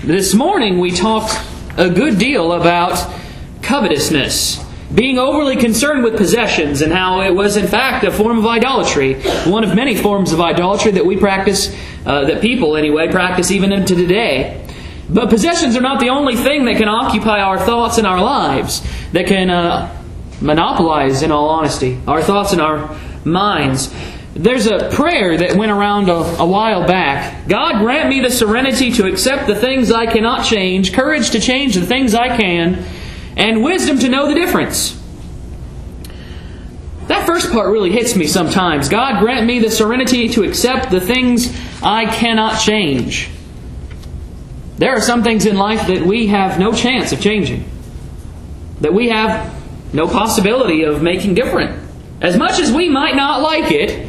This morning we talked a good deal about covetousness, being overly concerned with possessions, and how it was in fact a form of idolatry, one of many forms of idolatry that we practice, that people anyway practice even into today. But possessions are not the only thing that can occupy our thoughts and our lives, that can monopolize, in all honesty, our thoughts and our minds. There's a prayer that went around a while back. God, grant me the serenity to accept the things I cannot change, courage to change the things I can, and wisdom to know the difference. That first part really hits me sometimes. God, grant me the serenity to accept the things I cannot change. There are some things in life that we have no chance of changing, that we have no possibility of making different. As much as we might not like it,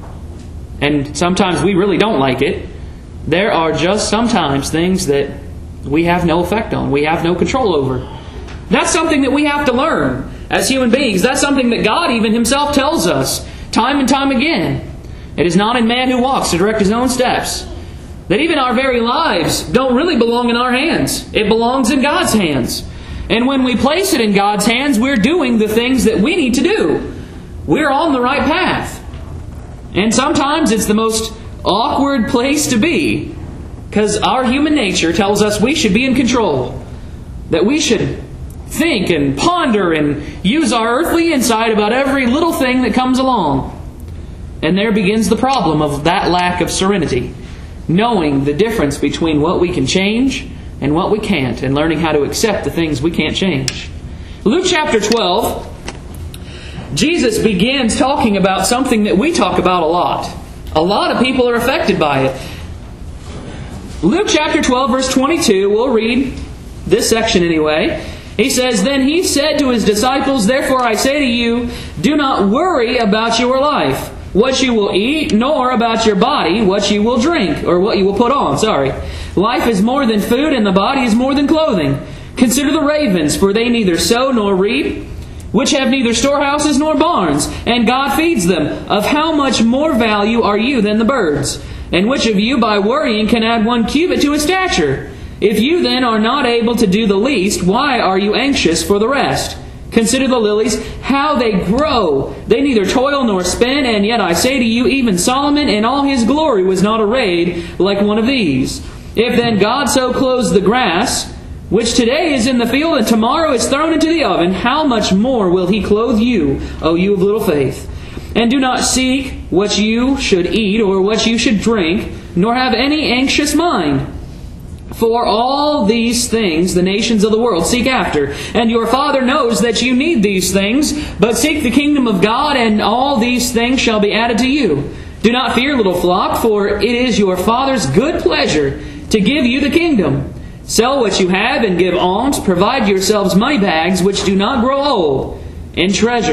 and sometimes we really don't like it, there are just sometimes things that we have no effect on, we have no control over. That's something that we have to learn as human beings. That's something that God even Himself tells us time and time again. It is not in man who walks to direct his own steps. That even our very lives don't really belong in our hands. It belongs in God's hands. And when we place it in God's hands, we're doing the things that we need to do. We're on the right path. And sometimes it's the most awkward place to be, because our human nature tells us we should be in control. That we should think and ponder and use our earthly insight about every little thing that comes along. And there begins the problem of that lack of serenity. Knowing the difference between what we can change and what we can't, and learning how to accept the things we can't change. Luke chapter 12, Jesus begins talking about something that we talk about a lot. A lot of people are affected by it. Luke chapter 12, verse 22, we'll read this section anyway. He says, "Then He said to His disciples, Therefore I say to you, do not worry about your life, what you will eat, nor about your body, what you will drink," or what you will put on, "Life is more than food, and the body is more than clothing. Consider the ravens, for they neither sow nor reap, which have neither storehouses nor barns, and God feeds them. Of how much more value are you than the birds? And which of you by worrying can add 1 cubit to his stature? If you then are not able to do the least, why are you anxious for the rest? Consider the lilies, how they grow. They neither toil nor spin, and yet I say to you, even Solomon in all his glory was not arrayed like one of these. If then God so clothes the grass, which today is in the field and tomorrow is thrown into the oven, how much more will He clothe you, O you of little faith? And do not seek what you should eat or what you should drink, nor have any anxious mind. For all these things the nations of the world seek after, and your Father knows that you need these things. But seek the kingdom of God, and all these things shall be added to you. Do not fear, little flock, for it is your Father's good pleasure to give you the kingdom. Sell what you have and give alms. Provide yourselves money bags which do not grow old, and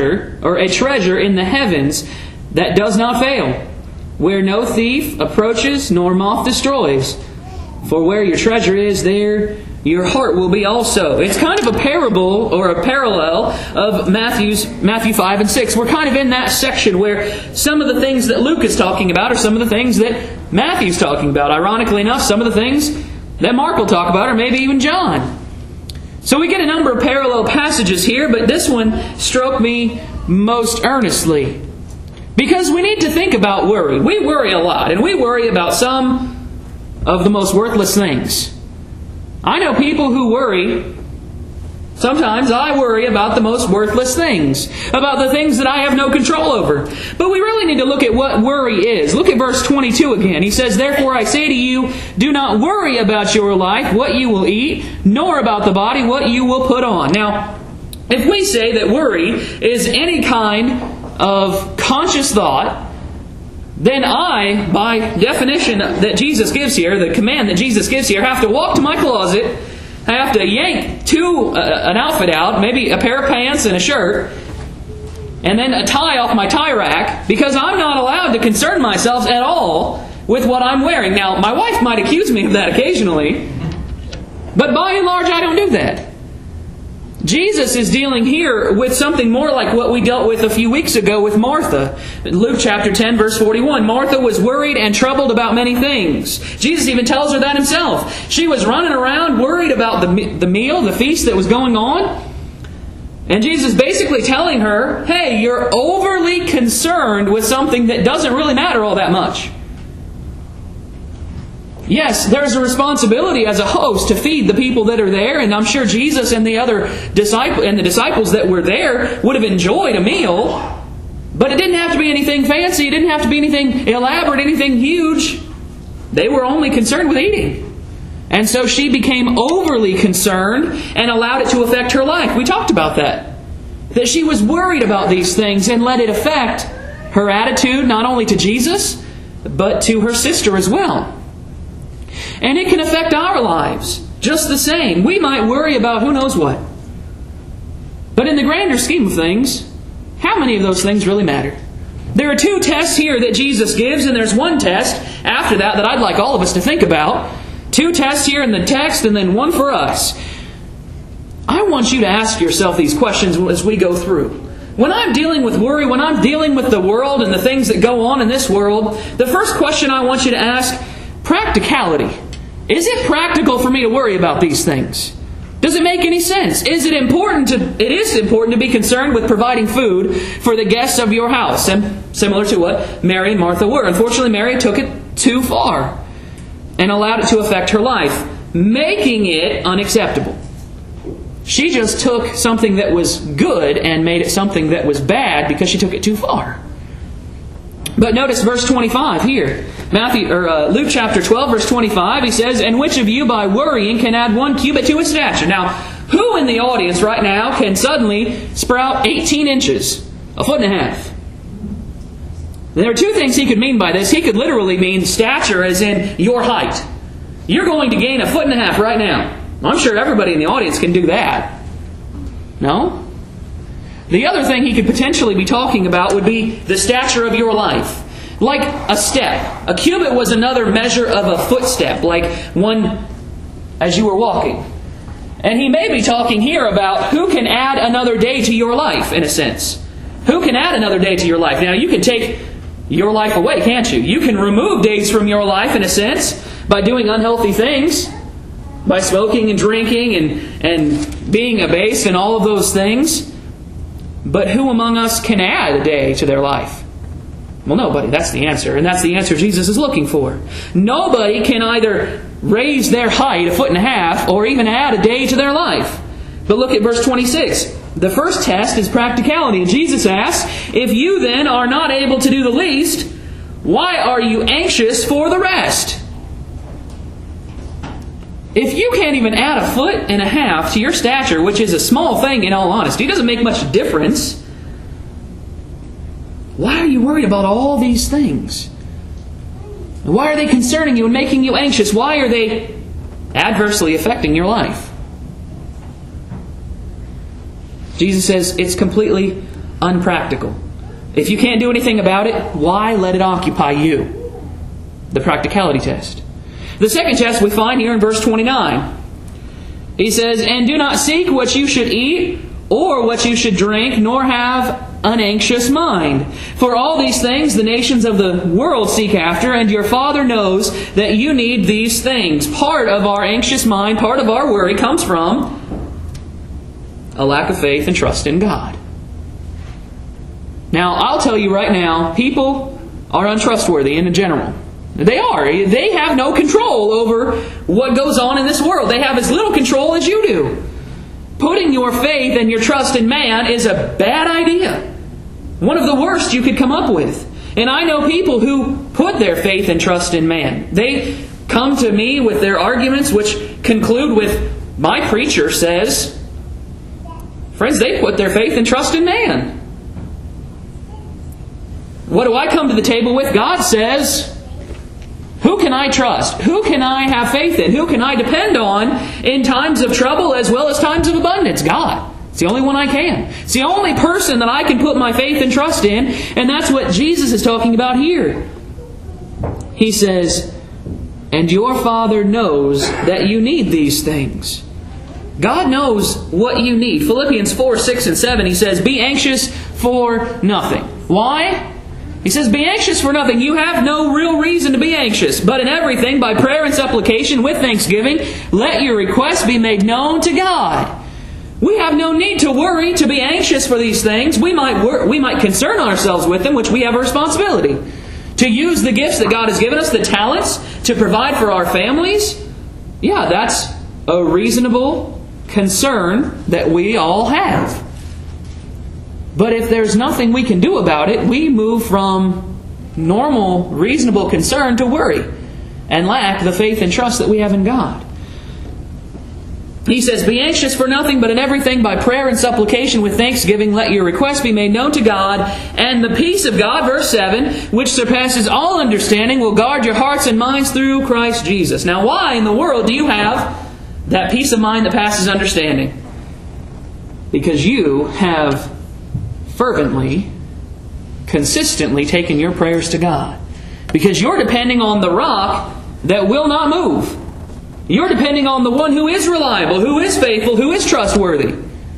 a treasure in the heavens that does not fail, where no thief approaches nor moth destroys. For where your treasure is, there your heart will be also." It's kind of a parable or a parallel of Matthew 5 and 6. We're kind of in that section where some of the things that Luke is talking about are some of the things that Matthew's talking about. Ironically enough, some of the things that Mark will talk about, or maybe even John. So we get a number of parallel passages here, but this one struck me most earnestly. Because we need to think about worry. We worry a lot, and we worry about some of the most worthless things. I know people who worry. Sometimes I worry about the most worthless things, about the things that I have no control over. But we really need to look at what worry is. Look at verse 22 again. He says, "Therefore I say to you, do not worry about your life, what you will eat, nor about the body, what you will put on." Now, if we say that worry is any kind of conscious thought, then I, by definition that Jesus gives here, the command that Jesus gives here, have to walk to my closet, I have to yank an outfit out, maybe a pair of pants and a shirt, and then a tie off my tie rack, because I'm not allowed to concern myself at all with what I'm wearing. Now, my wife might accuse me of that occasionally, but by and large I don't do that. Jesus is dealing here with something more like what we dealt with a few weeks ago with Martha. Luke chapter 10, verse 41. Martha was worried and troubled about many things. Jesus even tells her that himself. She was running around worried about the meal, the feast that was going on. And Jesus is basically telling her, hey, you're overly concerned with something that doesn't really matter all that much. Yes, there's a responsibility as a host to feed the people that are there, and I'm sure Jesus and the other disciples that were there would have enjoyed a meal, but it didn't have to be anything fancy, it didn't have to be anything elaborate, anything huge. They were only concerned with eating. And so she became overly concerned and allowed it to affect her life. We talked about that. That she was worried about these things and let it affect her attitude not only to Jesus, but to her sister as well. And it can affect our lives just the same. We might worry about who knows what. But in the grander scheme of things, how many of those things really matter? There are two tests here that Jesus gives, and there's one test after that I'd like all of us to think about. Two tests here in the text, and then one for us. I want you to ask yourself these questions as we go through. When I'm dealing with worry, when I'm dealing with the world and the things that go on in this world, the first question I want you to ask, practicality. Is it practical for me to worry about these things? Does it make any sense? It is important to be concerned with providing food for the guests of your house. And similar to what Mary and Martha were. Unfortunately, Mary took it too far and allowed it to affect her life, making it unacceptable. She just took something that was good and made it something that was bad because she took it too far. But notice verse 25 here. Luke chapter 12, verse 25, he says, "And which of you by worrying can add 1 cubit to his stature?" Now, who in the audience right now can suddenly sprout 18 inches, a foot and a half? There are two things he could mean by this. He could literally mean stature as in your height. You're going to gain a foot and a half right now. I'm sure everybody in the audience can do that. No? The other thing he could potentially be talking about would be the stature of your life. Like a step. A cubit was another measure of a footstep, like one as you were walking. And he may be talking here about who can add another day to your life, in a sense. Who can add another day to your life? Now, you can take your life away, can't you? You can remove days from your life, in a sense, by doing unhealthy things, by smoking and drinking and being abased and all of those things. But who among us can add a day to their life? Well, nobody. That's the answer. And that's the answer Jesus is looking for. Nobody can either raise their height a foot and a half or even add a day to their life. But look at verse 26. The first test is practicality. And Jesus asks, "If you then are not able to do the least, why are you anxious for the rest?" If you can't even add a foot and a half to your stature, which is a small thing in all honesty, it doesn't make much difference, why are you worried about all these things? Why are they concerning you and making you anxious? Why are they adversely affecting your life? Jesus says it's completely unpractical. If you can't do anything about it, why let it occupy you? The practicality test. The second test we find here in verse 29. He says, "And do not seek what you should eat or what you should drink, nor have an anxious mind. For all these things the nations of the world seek after, and your Father knows that you need these things." Part of our anxious mind, part of our worry comes from a lack of faith and trust in God. Now, I'll tell you right now, people are untrustworthy in general. They are. They have no control over what goes on in this world. They have as little control as you do. Putting your faith and your trust in man is a bad idea. One of the worst you could come up with. And I know people who put their faith and trust in man. They come to me with their arguments which conclude with, "My preacher says..." Friends, they put their faith and trust in man. What do I come to the table with? God says... Who can I trust? Who can I have faith in? Who can I depend on in times of trouble as well as times of abundance? God. It's the only one I can. It's the only person that I can put my faith and trust in, and that's what Jesus is talking about here. He says, "And your Father knows that you need these things." God knows what you need. Philippians 4, 6, and 7, he says, be anxious for nothing. Why? He says, be anxious for nothing. You have no real reason to be anxious. But in everything, by prayer and supplication, with thanksgiving, let your requests be made known to God. We have no need to worry, to be anxious for these things. We might concern ourselves with them, which we have a responsibility. To use the gifts that God has given us, the talents, to provide for our families. Yeah, that's a reasonable concern that we all have. But if there's nothing we can do about it, we move from normal, reasonable concern to worry and lack the faith and trust that we have in God. He says, be anxious for nothing, but in everything by prayer and supplication with thanksgiving let your requests be made known to God, and the peace of God, verse 7, which surpasses all understanding, will guard your hearts and minds through Christ Jesus. Now, why in the world do you have that peace of mind that passes understanding? Because you have fervently, consistently taken your prayers to God. Because you're depending on the rock that will not move. You're depending on the one who is reliable, who is faithful, who is trustworthy.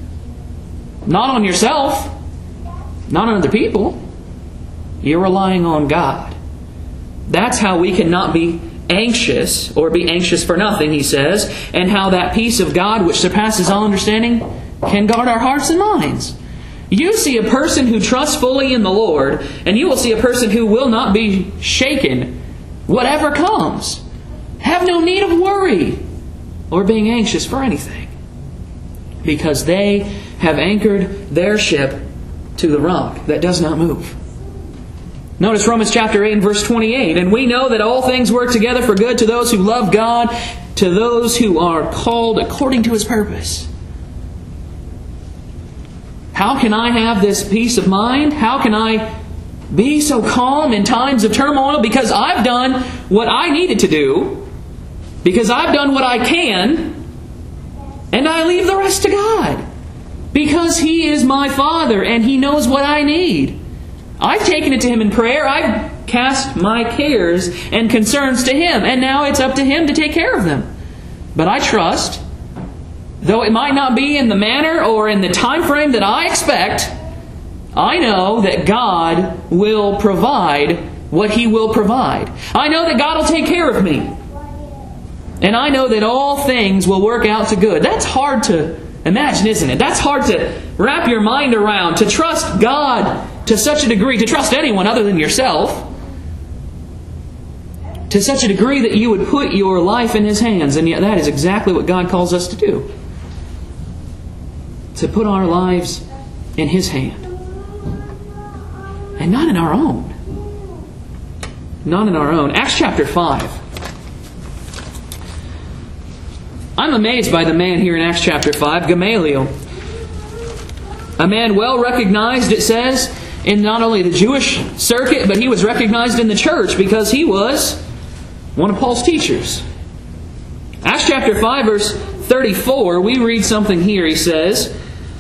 Not on yourself. Not on other people. You're relying on God. That's how we cannot be anxious, or be anxious for nothing, he says, and how that peace of God, which surpasses all understanding, can guard our hearts and minds. You see a person who trusts fully in the Lord, and you will see a person who will not be shaken, whatever comes. Have no need of worry or being anxious for anything, because they have anchored their ship to the rock that does not move. Notice Romans chapter 8 and verse 28. And we know that all things work together for good to those who love God, to those who are called according to His purpose. How can I have this peace of mind? How can I be so calm in times of turmoil? Because I've done what I needed to do. Because I've done what I can. And I leave the rest to God. Because He is my Father and He knows what I need. I've taken it to Him in prayer. I've cast my cares and concerns to Him. And now it's up to Him to take care of them. But I trust, though it might not be in the manner or in the time frame that I expect, I know that God will provide what He will provide. I know that God will take care of me. And I know that all things will work out to good. That's hard to imagine, isn't it? That's hard to wrap your mind around. To trust God to such a degree, to trust anyone other than yourself, to such a degree that you would put your life in His hands. And yet that is exactly what God calls us to do. To put our lives in His hand. And not in our own. Not in our own. Acts chapter 5. I'm amazed by the man here in Acts chapter 5, Gamaliel. A man well recognized, it says, in not only the Jewish circuit, but he was recognized in the church because he was one of Paul's teachers. Acts chapter 5, verse 34, we read something here. He says,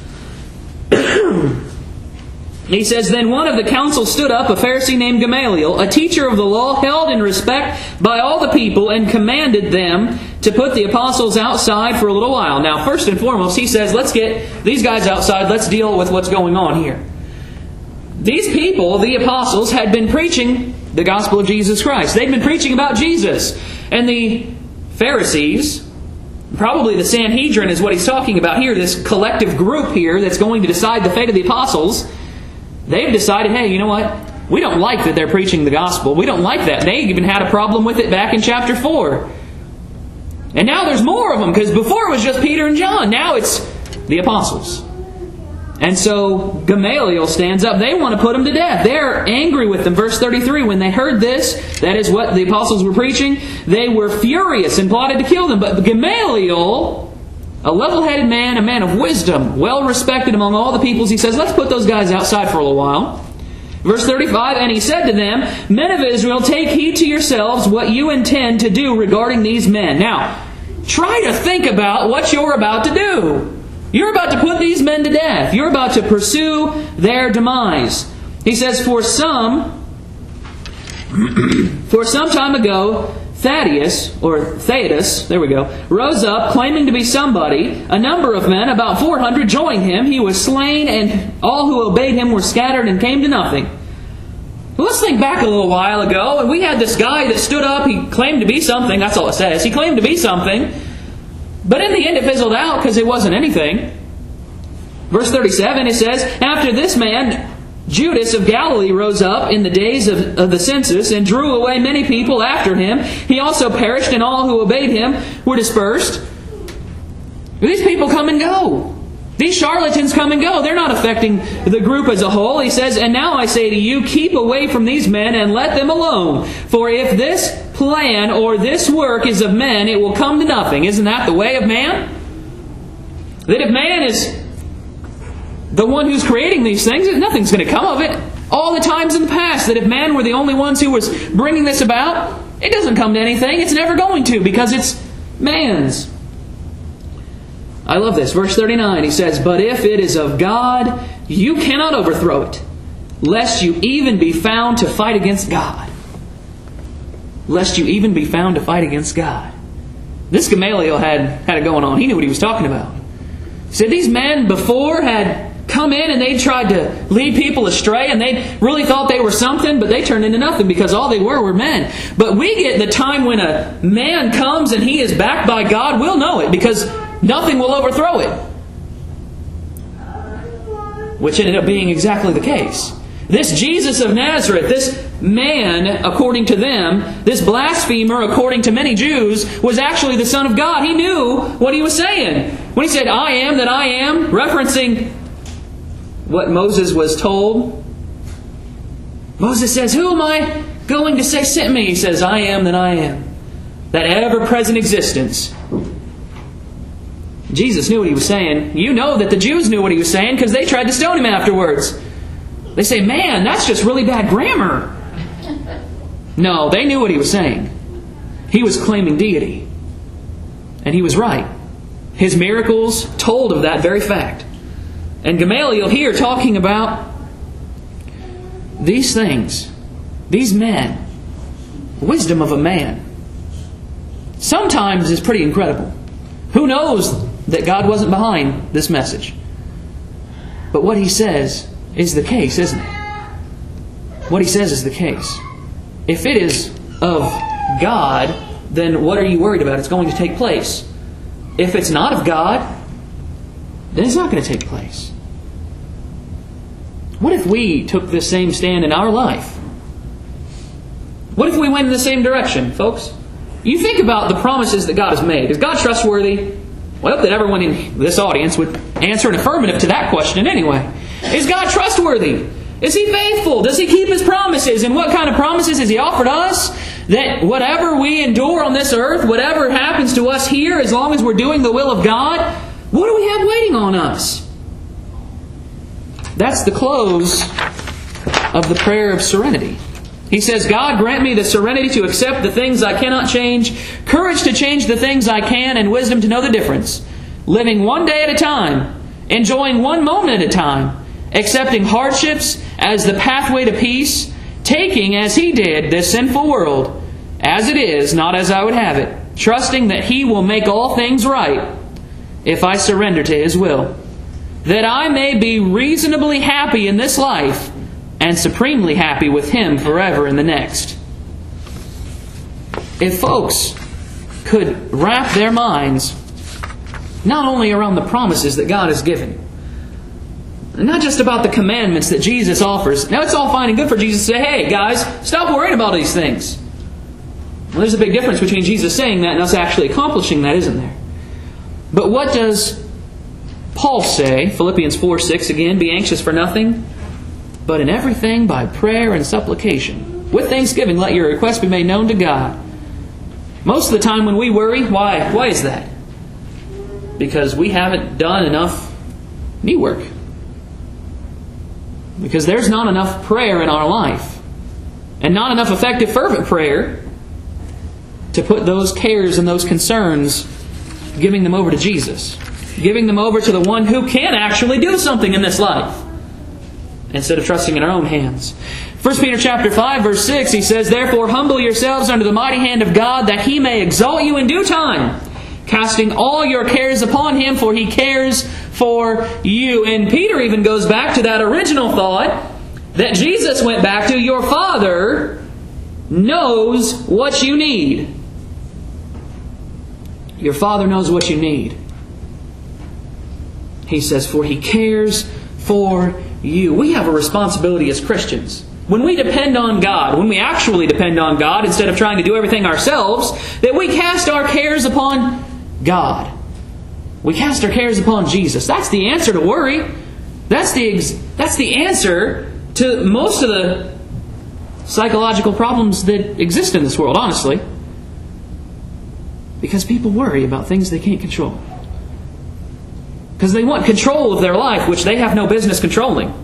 Then one of the council stood up, a Pharisee named Gamaliel, a teacher of the law, held in respect by all the people, and commanded them to put the apostles outside for a little while. Now, first and foremost, he says, let's get these guys outside. Let's deal with what's going on here. These people, the apostles, had been preaching the gospel of Jesus Christ. They'd been preaching about Jesus. And the Pharisees, probably the Sanhedrin is what he's talking about here, this collective group here that's going to decide the fate of the apostles, they've decided, hey, you know what? We don't like that they're preaching the gospel. We don't like that. They even had a problem with it back in chapter 4. And now there's more of them, because before it was just Peter and John. Now it's the apostles. And so Gamaliel stands up. They want to put them to death. They're angry with them. Verse 33, when they heard this, that is what the apostles were preaching, they were furious and plotted to kill them. But Gamaliel, a level-headed man, a man of wisdom, well-respected among all the peoples, he says, let's put those guys outside for a little while. Verse 35, and he said to them, Men of Israel, take heed to yourselves what you intend to do regarding these men. Now, try to think about what you're about to do. You're about to put these men to death. You're about to pursue their demise. He says, For some time ago, Thaddeus, there we go, rose up, claiming to be somebody. A number of men, about 400, joined him. He was slain, and all who obeyed him were scattered and came to nothing. Well, let's think back a little while ago, and we had this guy that stood up. He claimed to be something. That's all it says. He claimed to be something. But in the end it fizzled out because it wasn't anything. Verse 37, it says, after this man, Judas of Galilee rose up in the days of the census and drew away many people after him. He also perished, and all who obeyed him were dispersed. These people come and go. These charlatans come and go. They're not affecting the group as a whole. He says, and now I say to you, keep away from these men and let them alone. For if this plan or this work is of men, it will come to nothing. Isn't that the way of man? That if man is the one who's creating these things, nothing's going to come of it. All the times in the past that if man were the only ones who was bringing this about, it doesn't come to anything. It's never going to, because it's man's. I love this. Verse 39, he says, but if it is of God, you cannot overthrow it, lest you even be found to fight against God. Lest you even be found to fight against God. This Gamaliel had it going on. He knew what he was talking about. He said these men before had come in and they tried to lead people astray, and they really thought they were something, but they turned into nothing because all they were men. But we get the time when a man comes and he is backed by God, we'll know it because nothing will overthrow it. Which ended up being exactly the case. This Jesus of Nazareth, this man, according to them, this blasphemer, according to many Jews, was actually the Son of God. He knew what he was saying. When he said, I am that I am, referencing what Moses was told. Moses says, who am I going to say sent me? He says, I am that I am. That ever-present existence. Jesus knew what he was saying. You know that the Jews knew what he was saying because they tried to stone him afterwards. They say, man, that's just really bad grammar. No, they knew what he was saying. He was claiming deity. And he was right. His miracles told of that very fact. And Gamaliel here talking about these things, these men, wisdom of a man, sometimes is pretty incredible. Who knows that God wasn't behind this message? But what he says is the case, isn't it? What he says is the case. If it is of God, then what are you worried about? It's going to take place. If it's not of God, then it's not going to take place. What if we took this same stand in our life? What if we went in the same direction, folks? You think about the promises that God has made. Is God trustworthy? Well, I hope that everyone in this audience would answer an affirmative to that question anyway. Is God trustworthy? Is He faithful? Does He keep His promises? And what kind of promises has He offered us? That whatever we endure on this earth, whatever happens to us here, as long as we're doing the will of God, what do we have waiting on us? That's the close of the prayer of serenity. He says, God, grant me the serenity to accept the things I cannot change, courage to change the things I can, and wisdom to know the difference. Living one day at a time, enjoying one moment at a time, accepting hardships as the pathway to peace, taking, as He did, this sinful world as it is, not as I would have it, trusting that He will make all things right if I surrender to His will, that I may be reasonably happy in this life and supremely happy with Him forever in the next. If folks could wrap their minds not only around the promises that God has given, not just about the commandments that Jesus offers. Now, it's all fine and good for Jesus to say, hey, guys, stop worrying about these things. Well, there's a big difference between Jesus saying that and us actually accomplishing that, isn't there? But what does Paul say? Philippians 4:6 again, be anxious for nothing, but in everything by prayer and supplication. With thanksgiving, let your requests be made known to God. Most of the time when we worry, why? Why is that? Because we haven't done enough knee work. Because there's not enough prayer in our life. And not enough effective, fervent prayer to put those cares and those concerns, giving them over to Jesus. Giving them over to the one who can actually do something in this life, instead of trusting in our own hands. 1 Peter chapter 5, verse 6, he says, "Therefore humble yourselves under the mighty hand of God, that He may exalt you in due time, casting all your cares upon Him, for He cares for you." And Peter even goes back to that original thought that Jesus went back to. Your Father knows what you need. Your Father knows what you need. He says, for He cares for you. We have a responsibility as Christians. When we depend on God, when we actually depend on God instead of trying to do everything ourselves, that we cast our cares upon God. We cast our cares upon Jesus. That's the answer to worry. That's the answer to most of the psychological problems that exist in this world, honestly. Because people worry about things they can't control. Because they want control of their life, which they have no business controlling.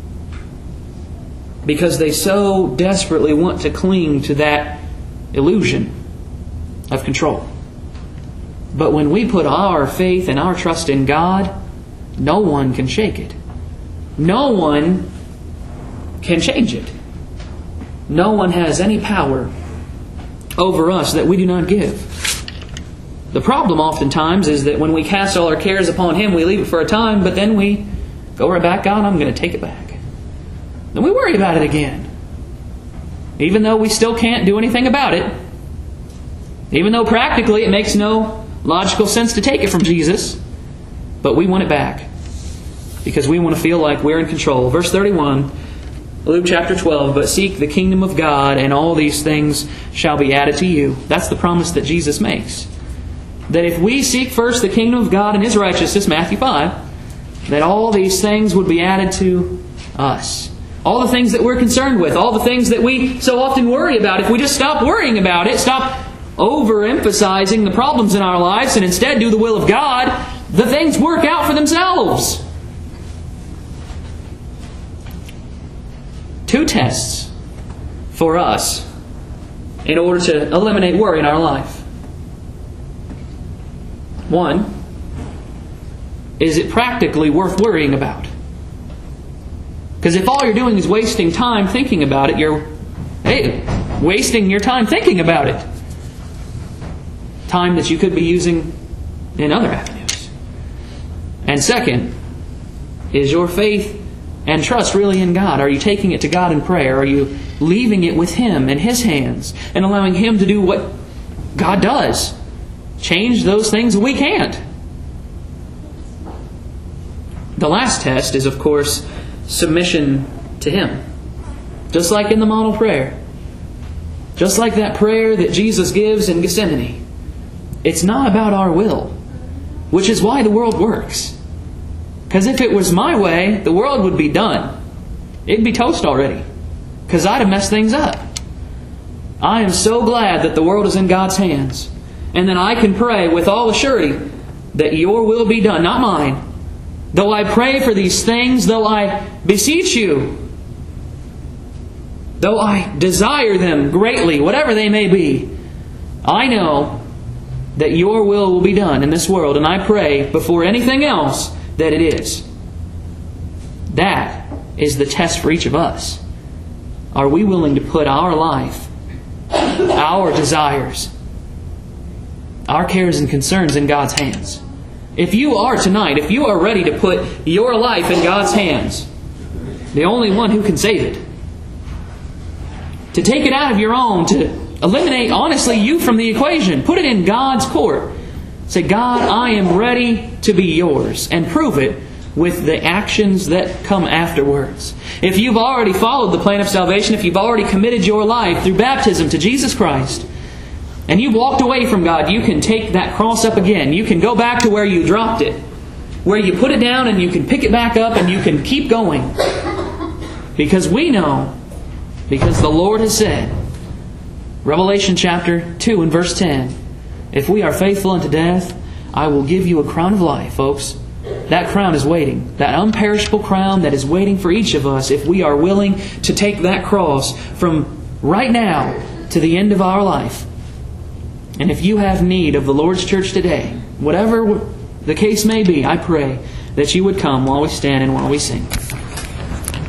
Because they so desperately want to cling to that illusion of control. But when we put our faith and our trust in God, no one can shake it. No one can change it. No one has any power over us that we do not give. The problem oftentimes is that when we cast all our cares upon Him, we leave it for a time, but then we go right back, God, I'm going to take it back. Then we worry about it again. Even though we still can't do anything about it. Even though practically it makes no logical sense to take it from Jesus. But we want it back. Because we want to feel like we're in control. Verse 31, Luke chapter 12, "But seek the kingdom of God, and all these things shall be added to you." That's the promise that Jesus makes. That if we seek first the kingdom of God and His righteousness, Matthew 5, that all these things would be added to us. All the things that we're concerned with, all the things that we so often worry about, if we just stop worrying about it, stop overemphasizing the problems in our lives and instead do the will of God, the things work out for themselves. 2 tests for us in order to eliminate worry in our life. 1, is it practically worth worrying about? Because if all you're doing is wasting time thinking about it, you're wasting your time thinking about it. Time that you could be using in other avenues. And second, is your faith and trust really in God? Are you taking it to God in prayer? Are you leaving it with Him in His hands and allowing Him to do what God does? Change those things we can't. The last test is, of course, submission to Him. Just like in the model prayer. Just like that prayer that Jesus gives in Gethsemane. It's not about our will, which is why the world works. Because if it was my way, the world would be done. It'd be toast already. Because I'd have messed things up. I am so glad that the world is in God's hands. And that I can pray with all assurity that Your will be done, not mine. Though I pray for these things, though I beseech You, though I desire them greatly, whatever they may be, I know that Your will be done in this world. And I pray before anything else that it is. That is the test for each of us. Are we willing to put our life, our desires, our cares and concerns in God's hands? If you are tonight, if you are ready to put your life in God's hands, the only one who can save it, to take it out of your own, to eliminate, honestly, you from the equation, put it in God's court. Say, God, I am ready to be Yours, and prove it with the actions that come afterwards. If you've already followed the plan of salvation, if you've already committed your life through baptism to Jesus Christ, and you walked away from God, you can take that cross up again. You can go back to where you dropped it. Where you put it down and you can pick it back up and you can keep going. Because we know, because the Lord has said, Revelation chapter 2 and verse 10, if we are faithful unto death, I will give you a crown of life, folks. That crown is waiting. That unperishable crown that is waiting for each of us if we are willing to take that cross from right now to the end of our life. And if you have need of the Lord's church today, whatever the case may be, I pray that you would come while we stand and while we sing.